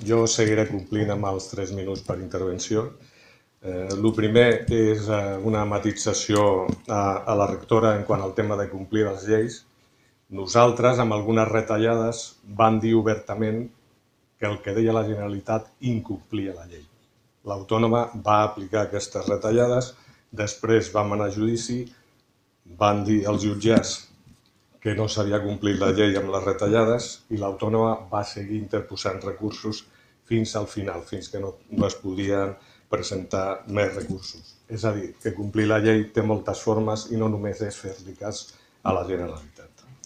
Jo seguiré complint amb els 3 minuts per intervenció. El primer és una matització a la rectora en quant al tema de complir les lleis. Nosaltres, amb algunes retallades, vam dir obertament que el que deia la Generalitat incomplia la llei. L'autònoma va aplicar aquestes retallades, després vam anar a judici, van dir als jutjats que no s'havia complit la llei amb les retallades i l'autònoma va seguir interposant recursos fins al final, fins que no es podien presentar més recursos. És a dir, que complir la llei té moltes formes i no només és fer-li cas a la Generalitat.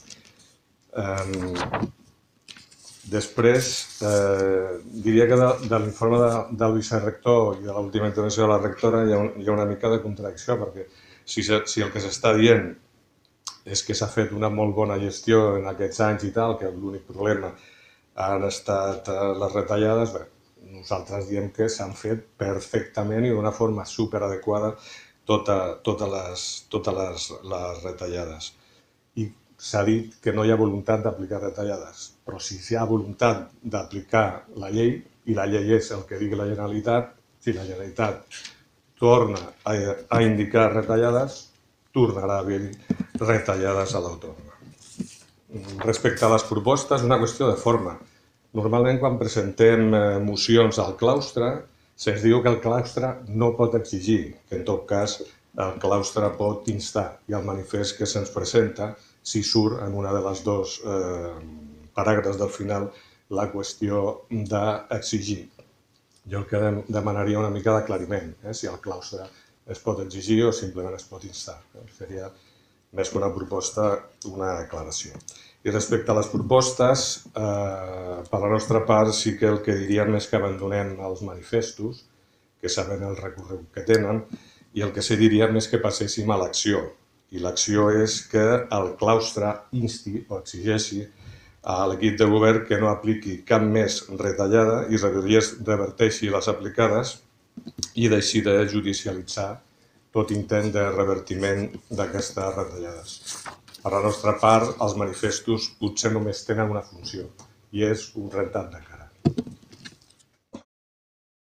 Després, diria que de l'informe del vicerector i de l'última intervenció de la rectora hi ha una mica de contradicció, perquè si el que s'està dient és que s'ha fet una molt bona gestió en aquests anys i tal, que l'únic problema han estat les retallades, bé, nosaltres diem que s'han fet perfectament i d'una forma superadequada totes les retallades. I s'ha dit que no hi ha voluntat d'aplicar retallades, però si hi ha voluntat d'aplicar la llei, i la llei és el que digui la Generalitat, si la Generalitat torna a indicar retallades, tornarà a haver-hi retallades a l'autònoma. Respecte a les propostes, una qüestió de forma. Normalment, quan presentem mocions al claustre, se'ns diu que el claustre no pot exigir, que en tot cas el claustre pot instar, i el manifest que se'ns presenta, si surt en una de les dos paràgrafs del final la qüestió d'exigir. Jo el que demanaria una mica d'aclariment, si el claustre es pot exigir o simplement es pot instar. Seria més que una proposta, una aclaració. I respecte a les propostes, per la nostra part sí que el que diríem és que abandonem els manifestos, que sabem el recorregut que tenen, i el que sí diríem és que passéssim a l'acció. I l'acció és que el claustre insti o exigeixi a l'equip de govern que no apliqui cap més retallada i reverteixi les aplicades i deixi de judicialitzar tot intent de revertiment d'aquestes retallades. Per la nostra part, els manifestos potser només tenen una funció, i és un rentat de cara.